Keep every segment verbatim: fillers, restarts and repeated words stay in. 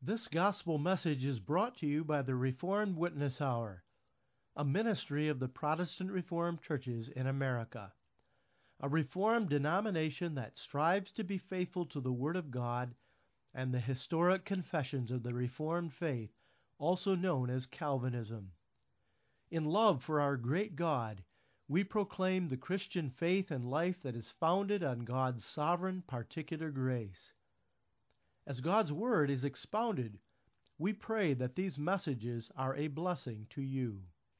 This gospel message is brought to you by the Reformed Witness Hour, a ministry of the Protestant Reformed churches in America, a Reformed denomination that strives to be faithful to the Word of God and the historic confessions of the Reformed faith, also known as Calvinism. In love for our great God, we proclaim the Christian faith and life that is founded on God's sovereign particular grace. As God's Word is expounded, we pray that these messages are a blessing to you.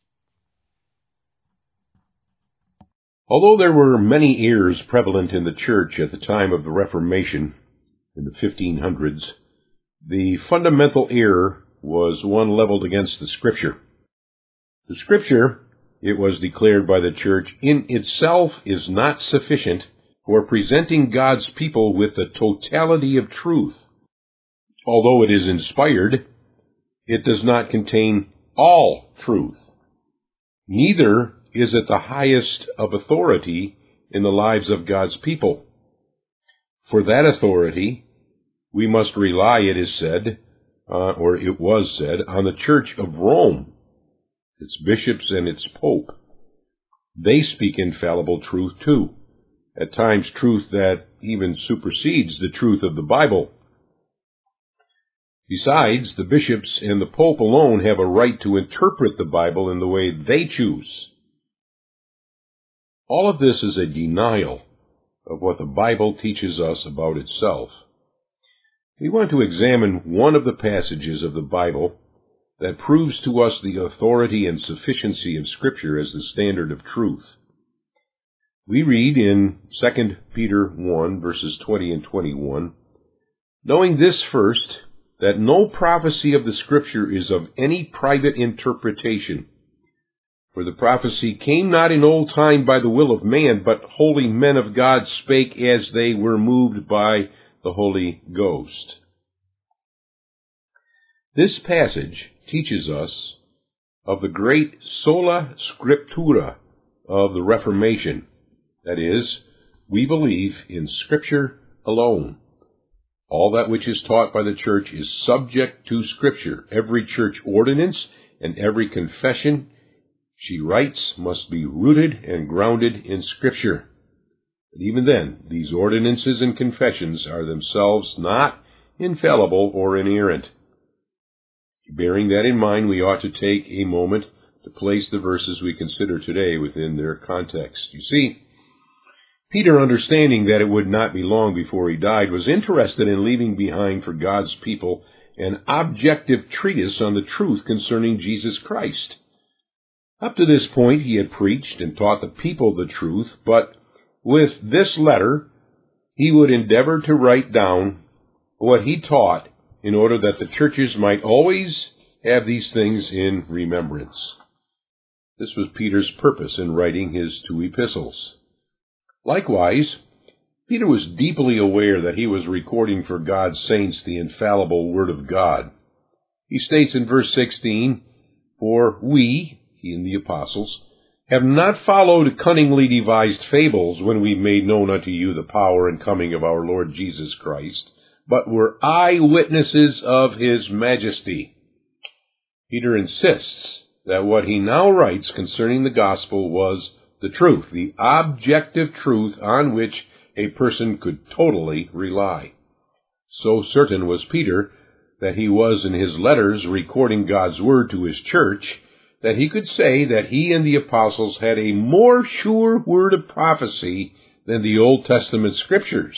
Although there were many errors prevalent in the church at the time of the Reformation in the fifteen hundreds, the fundamental error was one leveled against the Scripture. The Scripture, it was declared by the church, in itself is not sufficient for presenting God's people with the totality of truth. Although it is inspired, it does not contain all truth. Neither is it the highest of authority in the lives of God's people. For that authority, we must rely, it is said, uh, or it was said, on the Church of Rome, its bishops and its pope. They speak infallible truth too, at times truth that even supersedes the truth of the Bible. Besides, the bishops and the pope alone have a right to interpret the Bible in the way they choose. All of this is a denial of what the Bible teaches us about itself. We want to examine one of the passages of the Bible that proves to us the authority and sufficiency of Scripture as the standard of truth. We read in Second Peter one, verses twenty and twenty-one, "Knowing this first, that no prophecy of the Scripture is of any private interpretation. For the prophecy came not in old time by the will of man, but holy men of God spake as they were moved by the Holy Ghost." This passage teaches us of the great sola scriptura of the Reformation. That is, we believe in Scripture alone. All that which is taught by the church is subject to Scripture. Every church ordinance and every confession she writes must be rooted and grounded in Scripture. But even then, these ordinances and confessions are themselves not infallible or inerrant. Bearing that in mind, we ought to take a moment to place the verses we consider today within their context. You see, Peter, understanding that it would not be long before he died, was interested in leaving behind for God's people an objective treatise on the truth concerning Jesus Christ. Up to this point, he had preached and taught the people the truth, but with this letter, he would endeavor to write down what he taught in order that the churches might always have these things in remembrance. This was Peter's purpose in writing his two epistles. Likewise, Peter was deeply aware that he was recording for God's saints the infallible Word of God. He states in verse sixteen, "For we," he and the apostles, "have not followed cunningly devised fables when we made known unto you the power and coming of our Lord Jesus Christ, but were eyewitnesses of His majesty." Peter insists that what he now writes concerning the gospel was the truth, the objective truth on which a person could totally rely. So certain was Peter that he was in his letters recording God's word to his church that he could say that he and the apostles had a more sure word of prophecy than the Old Testament Scriptures.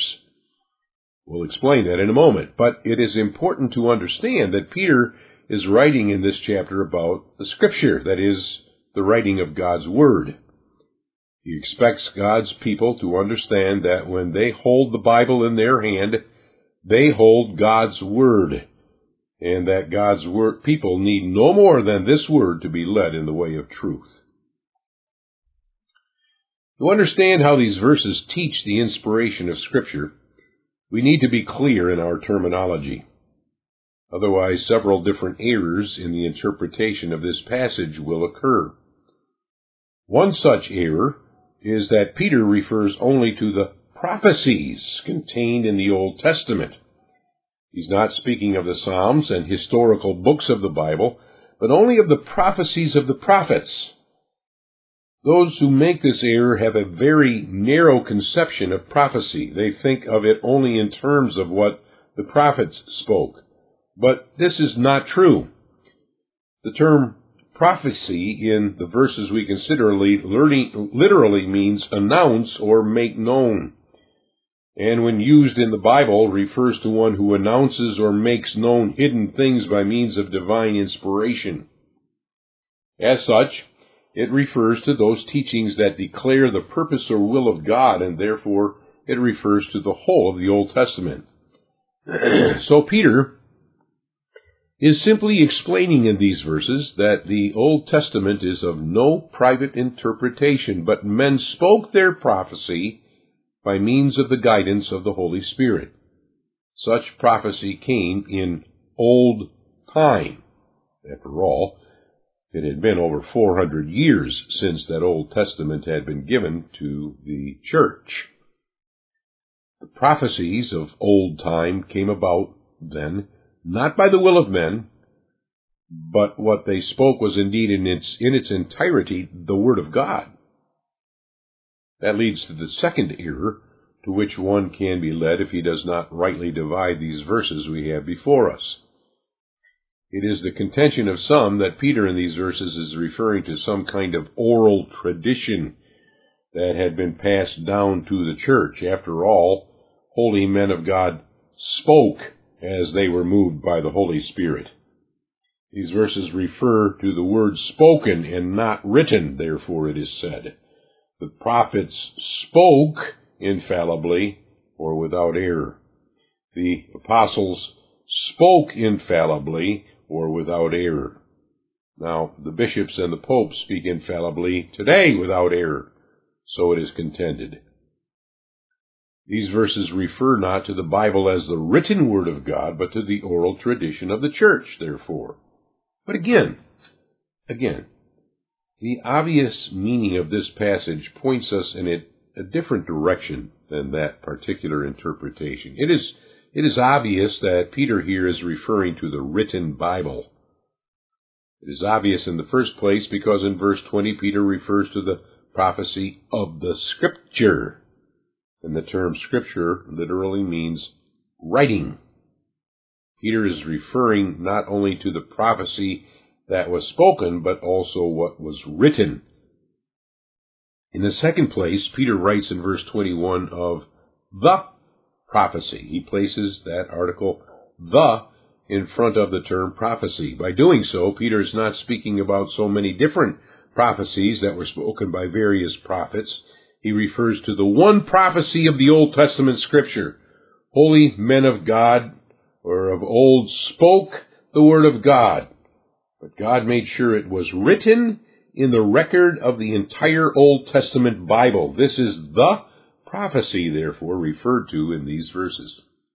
We'll explain that in a moment, but it is important to understand that Peter is writing in this chapter about the Scripture, that is, the writing of God's Word. He expects God's people to understand that when they hold the Bible in their hand, they hold God's Word, and that God's word, people need no more than this Word to be led in the way of truth. To understand how these verses teach the inspiration of Scripture, we need to be clear in our terminology. Otherwise, several different errors in the interpretation of this passage will occur. One such error is that Peter refers only to the prophecies contained in the Old Testament. He's not speaking of the Psalms and historical books of the Bible, but only of the prophecies of the prophets. Those who make this error have a very narrow conception of prophecy. They think of it only in terms of what the prophets spoke. But this is not true. The term prophecy in the verses we consider literally means announce or make known, and when used in the Bible refers to one who announces or makes known hidden things by means of divine inspiration. As such, it refers to those teachings that declare the purpose or will of God, and therefore it refers to the whole of the Old Testament. So Peter is simply explaining in these verses that the Old Testament is of no private interpretation, but men spoke their prophecy by means of the guidance of the Holy Spirit. Such prophecy came in old time. After all, it had been over four hundred years since that Old Testament had been given to the church. The prophecies of old time came about then, not by the will of men, but what they spoke was indeed in its, in its entirety the Word of God. That leads to the second error to which one can be led if he does not rightly divide these verses we have before us. It is the contention of some that Peter in these verses is referring to some kind of oral tradition that had been passed down to the church. After all, holy men of God spoke as they were moved by the Holy Spirit. These verses refer to the word spoken and not written, therefore it is said. The prophets spoke infallibly or without error. The apostles spoke infallibly or without error. Now, the bishops and the popes speak infallibly today without error, so it is contended. These verses refer not to the Bible as the written Word of God, but to the oral tradition of the church, therefore. But again, again, the obvious meaning of this passage points us in a, a different direction than that particular interpretation. It is, it is obvious that Peter here is referring to the written Bible. It is obvious in the first place because in verse twenty Peter refers to the prophecy of the Scripture. And the term Scripture literally means writing. Peter is referring not only to the prophecy that was spoken, but also what was written. In the second place, Peter writes in verse twenty-one of the prophecy. He places that article, the, in front of the term prophecy. By doing so, Peter is not speaking about so many different prophecies that were spoken by various prophets. He refers to the one prophecy of the Old Testament Scripture. Holy men of God, or of old, spoke the Word of God. But God made sure it was written in the record of the entire Old Testament Bible. This is the prophecy, therefore, referred to in these verses.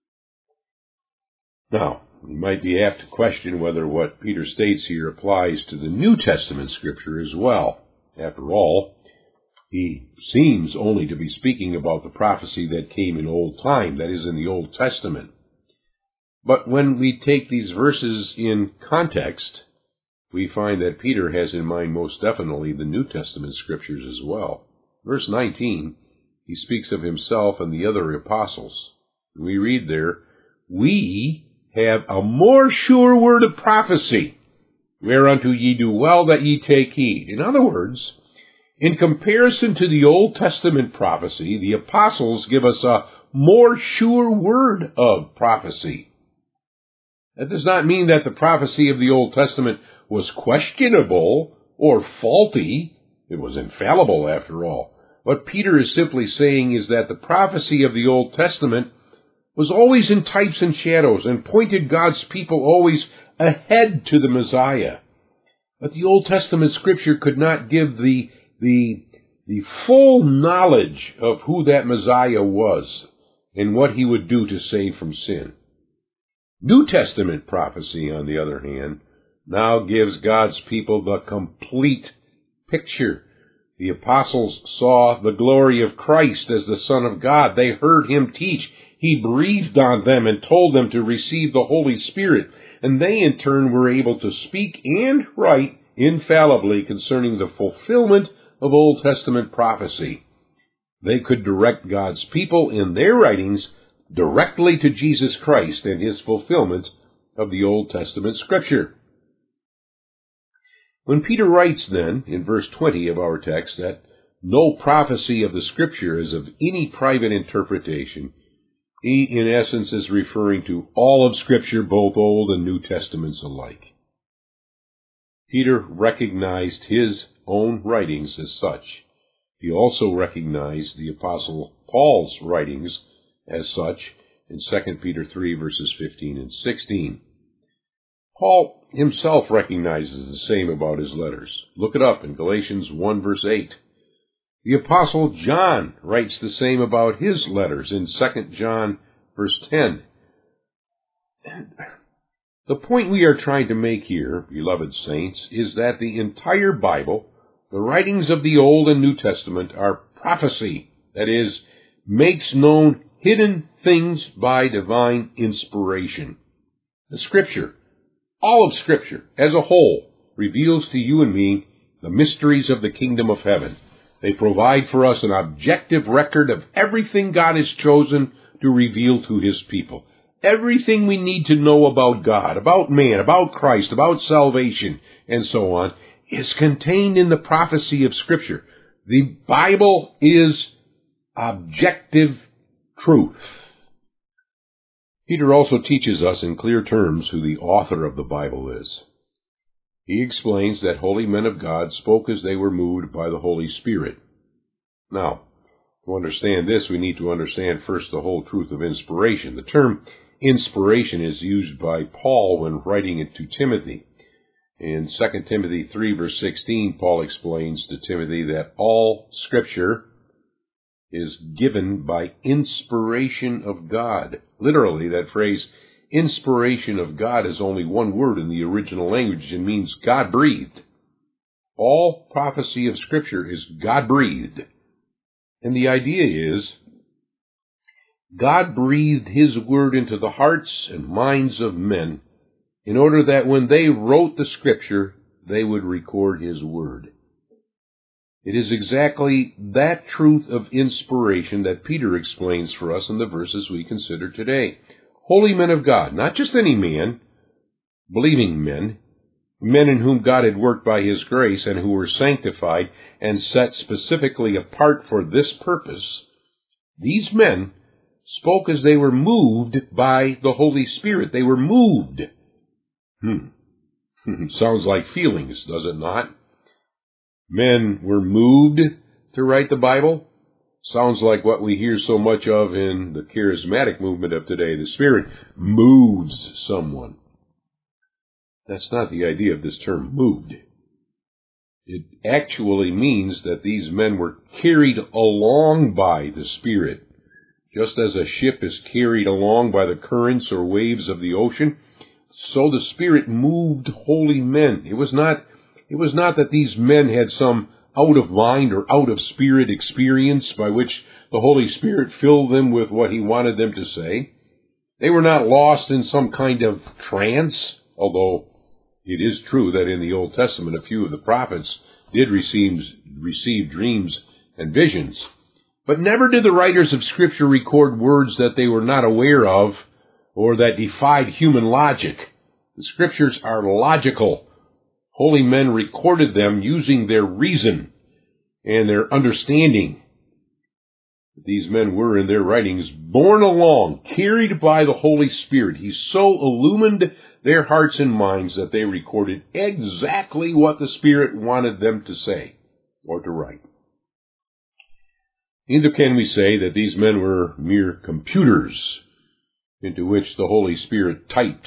Now, you might be apt to question whether what Peter states here applies to the New Testament Scripture as well. After all, he seems only to be speaking about the prophecy that came in old time, that is, in the Old Testament. But when we take these verses in context, we find that Peter has in mind most definitely the New Testament Scriptures as well. Verse nineteen, he speaks of himself and the other apostles. We read there, "We have a more sure word of prophecy, whereunto ye do well that ye take heed." In other words, in comparison to the Old Testament prophecy, the apostles give us a more sure word of prophecy. That does not mean that the prophecy of the Old Testament was questionable or faulty. It was infallible, after all. What Peter is simply saying is that the prophecy of the Old Testament was always in types and shadows and pointed God's people always ahead to the Messiah. But the Old Testament Scripture could not give the The, the full knowledge of who that Messiah was and what he would do to save from sin. New Testament prophecy, on the other hand, now gives God's people the complete picture. The apostles saw the glory of Christ as the Son of God. They heard him teach. He breathed on them and told them to receive the Holy Spirit, and they in turn were able to speak and write infallibly concerning the fulfillment of Old Testament prophecy. They could direct God's people in their writings directly to Jesus Christ and his fulfillment of the Old Testament Scripture. When Peter writes then, in verse twenty of our text, that no prophecy of the Scripture is of any private interpretation, he in essence is referring to all of Scripture, both Old and New Testaments alike. Peter recognized his own writings as such. He also recognized the Apostle Paul's writings as such in Second Peter three, verses fifteen and sixteen. Paul himself recognizes the same about his letters. Look it up in Galatians one, verse eight. The Apostle John writes the same about his letters in Second John, verse ten. The point we are trying to make here, beloved saints, is that the entire Bible, the writings of the Old and New Testament, are prophecy, that is, makes known hidden things by divine inspiration. The Scripture, all of Scripture as a whole, reveals to you and me the mysteries of the kingdom of heaven. They provide for us an objective record of everything God has chosen to reveal to his people. Everything we need to know about God, about man, about Christ, about salvation, and so on, is contained in the prophecy of Scripture. The Bible is objective truth. Peter also teaches us in clear terms who the author of the Bible is. He explains that holy men of God spoke as they were moved by the Holy Spirit. Now, to understand this, we need to understand first the whole truth of inspiration. The term inspiration is used by Paul when writing it to Timothy. In Second Timothy three, verse sixteen, Paul explains to Timothy that all Scripture is given by inspiration of God. Literally, that phrase, inspiration of God, is only one word in the original language and means God-breathed. All prophecy of Scripture is God-breathed. And the idea is, God breathed his word into the hearts and minds of men in order that when they wrote the Scripture, they would record his word. It is exactly that truth of inspiration that Peter explains for us in the verses we consider today. Holy men of God, not just any man, believing men, men in whom God had worked by his grace and who were sanctified and set specifically apart for this purpose. These men spoke as they were moved by the Holy Spirit. They were moved. Hmm. Sounds like feelings, does it not? Men were moved to write the Bible. Sounds like what we hear so much of in the charismatic movement of today. The Spirit moves someone. That's not the idea of this term, moved. It actually means that these men were carried along by the Spirit. Just as a ship is carried along by the currents or waves of the ocean, so the Spirit moved holy men. It was not, it was not that these men had some out of mind or out of spirit experience by which the Holy Spirit filled them with what he wanted them to say. They were not lost in some kind of trance, although it is true that in the Old Testament a few of the prophets did receive, receive dreams and visions. But never did the writers of Scripture record words that they were not aware of or that defied human logic. The Scriptures are logical. Holy men recorded them using their reason and their understanding. These men were, in their writings, borne along, carried by the Holy Spirit. He so illumined their hearts and minds that they recorded exactly what the Spirit wanted them to say or to write. Neither can we say that these men were mere computers into which the Holy Spirit typed,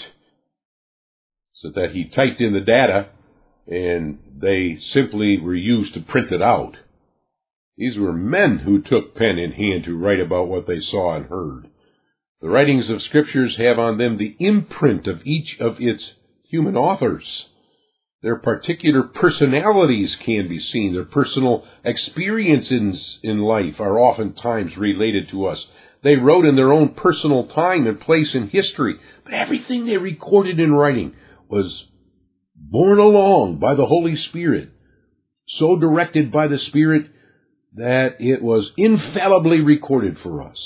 so that he typed in the data and they simply were used to print it out. These were men who took pen in hand to write about what they saw and heard. The writings of Scriptures have on them the imprint of each of its human authors. Their particular personalities can be seen. Their personal experiences in life are oftentimes related to us. they wrote in their own personal time and place in history, but everything they recorded in writing was borne along by the Holy Spirit, so directed by the Spirit that it was infallibly recorded for us.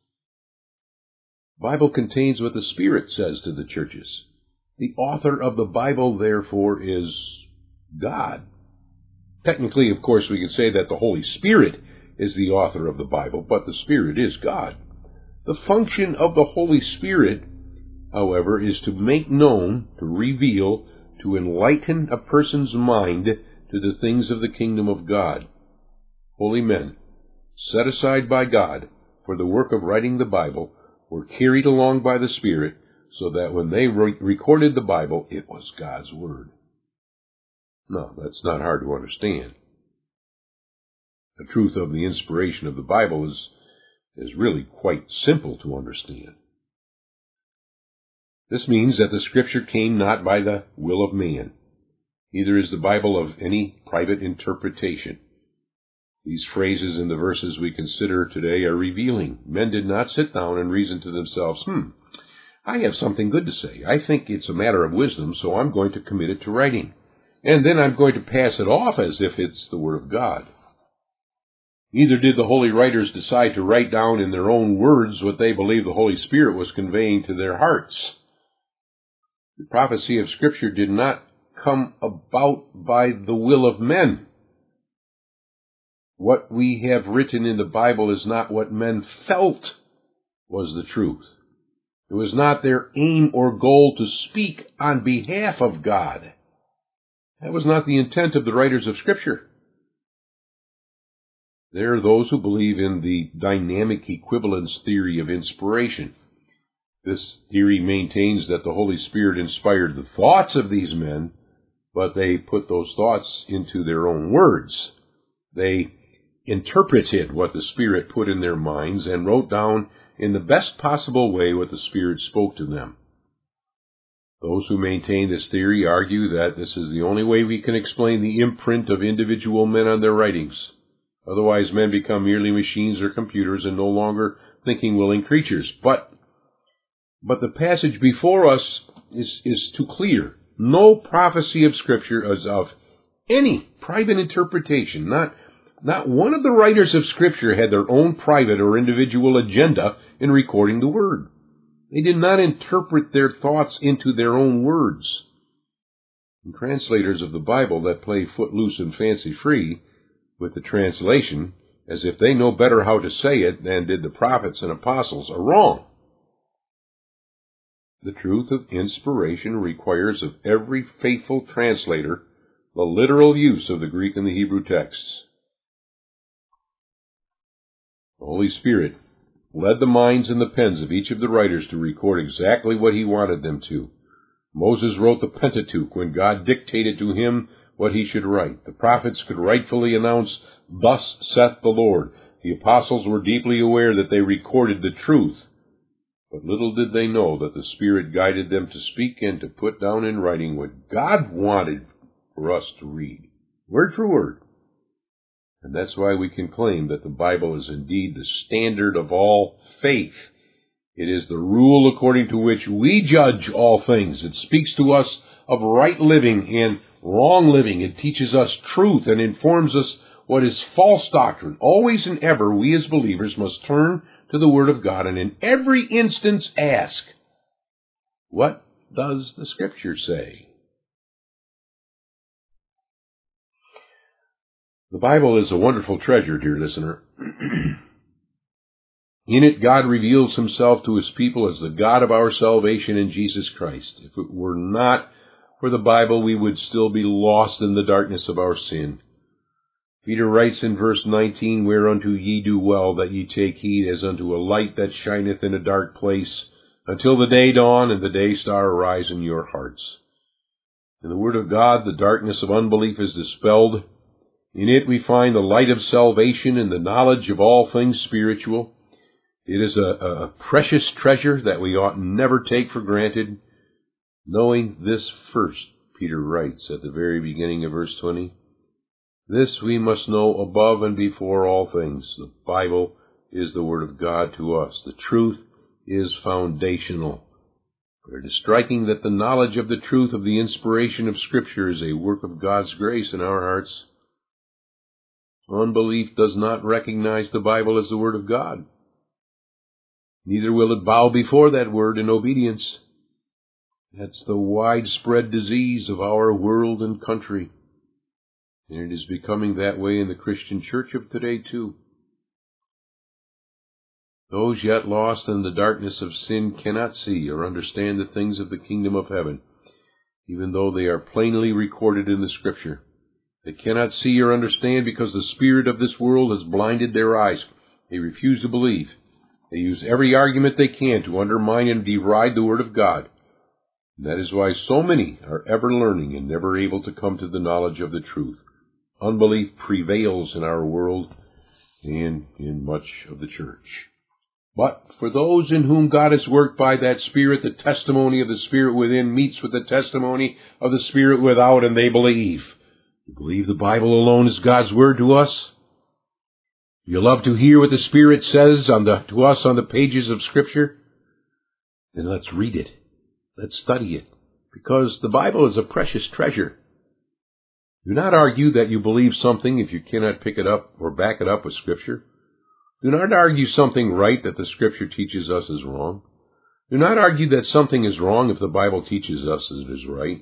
The Bible contains what the Spirit says to the churches. The author of the Bible, therefore, is God. Technically, of course, we could say that the Holy Spirit is the author of the Bible, but the Spirit is God. The function of the Holy Spirit, however, is to make known, to reveal, to enlighten a person's mind to the things of the kingdom of God. Holy men, set aside by God for the work of writing the Bible, were carried along by the Spirit, so that when they re- recorded the Bible, it was God's Word. No, that's not hard to understand. The truth of the inspiration of the Bible is, is really quite simple to understand. This means that the Scripture came not by the will of man. Neither is the Bible of any private interpretation. These phrases in the verses we consider today are revealing. Men did not sit down and reason to themselves, hmm, I have something good to say. I think it's a matter of wisdom, so I'm going to commit it to writing. And then I'm going to pass it off as if it's the Word of God. Neither did the holy writers decide to write down in their own words what they believed the Holy Spirit was conveying to their hearts. The prophecy of Scripture did not come about by the will of men. What we have written in the Bible is not what men felt was the truth. It was not their aim or goal to speak on behalf of God. That was not the intent of the writers of Scripture. There are those who believe in the dynamic equivalence theory of inspiration. This theory maintains that the Holy Spirit inspired the thoughts of these men, but they put those thoughts into their own words. They interpreted what the Spirit put in their minds and wrote down in the best possible way what the Spirit spoke to them. Those who maintain this theory argue that this is the only way we can explain the imprint of individual men on their writings. Otherwise, men become merely machines or computers and no longer thinking, willing creatures. But, but the passage before us is, is too clear. No prophecy of Scripture is of any private interpretation. Not, not one of the writers of Scripture had their own private or individual agenda in recording the Word. They did not interpret their thoughts into their own words. And translators of the Bible that play footloose and fancy-free with the translation, as if they know better how to say it than did the prophets and apostles, are wrong. The truth of inspiration requires of every faithful translator the literal use of the Greek and the Hebrew texts. The Holy Spirit led the minds and the pens of each of the writers to record exactly what he wanted them to. Moses wrote the Pentateuch when God dictated to him what he should write. The prophets could rightfully announce, "Thus saith the Lord." The apostles were deeply aware that they recorded the truth, but little did they know that the Spirit guided them to speak and to put down in writing what God wanted for us to read, word for word. And that's why we can claim that the Bible is indeed the standard of all faith. It is the rule according to which we judge all things. It speaks to us of right living and wrong living. It teaches us truth and informs us what is false doctrine. Always and ever, we as believers must turn to the Word of God and in every instance ask, what does the Scripture say? The Bible is a wonderful treasure, dear listener. In it, God reveals himself to his people as the God of our salvation in Jesus Christ. If it were not for the Bible, we would still be lost in the darkness of our sin. Peter writes in verse nineteen, "Whereunto ye do well that ye take heed as unto a light that shineth in a dark place, until the day dawn and the day star arise in your hearts." In the Word of God, the darkness of unbelief is dispelled. In it we find the light of salvation and the knowledge of all things spiritual. It is a, a precious treasure that we ought never take for granted. Knowing this first, Peter writes at the very beginning of verse twenty, "This we must know above and before all things. The Bible is the Word of God to us. The truth is foundational. It is striking that the knowledge of the truth of the inspiration of Scripture is a work of God's grace in our hearts. Unbelief does not recognize the Bible as the Word of God. Neither will it bow before that Word in obedience. That's the widespread disease of our world and country. And it is becoming that way in the Christian church of today, too. Those yet lost in the darkness of sin cannot see or understand the things of the kingdom of heaven, even though they are plainly recorded in the Scripture. They cannot see or understand because the spirit of this world has blinded their eyes. They refuse to believe. They use every argument they can to undermine and deride the Word of God. And that is why so many are ever learning and never able to come to the knowledge of the truth. Unbelief prevails in our world and in much of the church. But for those in whom God has worked by that Spirit, the testimony of the Spirit within meets with the testimony of the Spirit without, and they believe. You believe the Bible alone is God's Word to us? You love to hear what the Spirit says on the, to us on the pages of Scripture? Then let's read it. Let's study it. Because the Bible is a precious treasure. Do not argue that you believe something if you cannot pick it up or back it up with Scripture. Do not argue something right that the Scripture teaches us is wrong. Do not argue that something is wrong if the Bible teaches us it is right.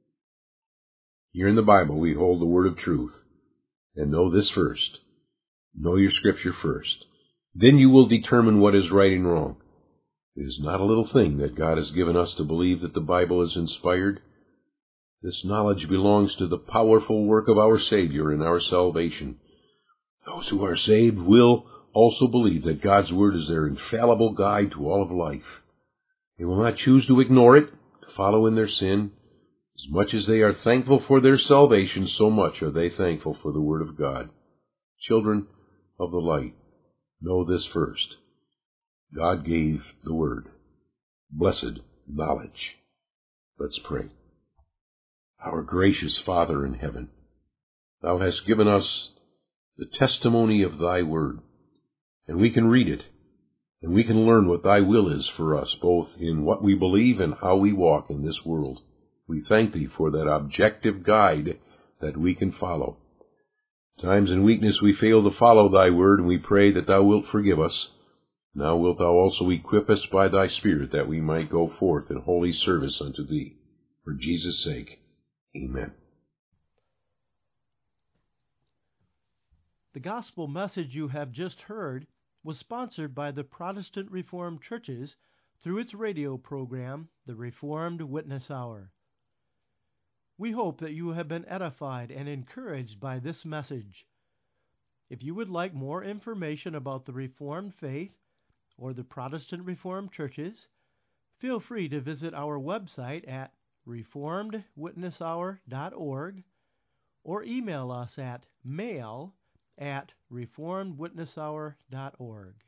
Here in the Bible we hold the word of truth. And know this first. Know your Scripture first. Then you will determine what is right and wrong. It is not a little thing that God has given us to believe that the Bible is inspired. This knowledge belongs to the powerful work of our Savior in our salvation. Those who are saved will also believe that God's Word is their infallible guide to all of life. They will not choose to ignore it, to follow in their sin. As much as they are thankful for their salvation, so much are they thankful for the Word of God. Children of the light, know this first. God gave the Word. Blessed knowledge. Let's pray. Our gracious Father in heaven, Thou hast given us the testimony of Thy Word, and we can read it, and we can learn what Thy will is for us, both in what we believe and how we walk in this world. We thank Thee for that objective guide that we can follow. Times in weakness we fail to follow Thy Word, and we pray that Thou wilt forgive us. Now wilt Thou also equip us by Thy Spirit, that we might go forth in holy service unto Thee. For Jesus' sake, amen. The gospel message you have just heard was sponsored by the Protestant Reformed Churches through its radio program, the Reformed Witness Hour. We hope that you have been edified and encouraged by this message. If you would like more information about the Reformed faith or the Protestant Reformed Churches, feel free to visit our website at reformed witness hour dot org or email us at mail at reformed witness hour dot org.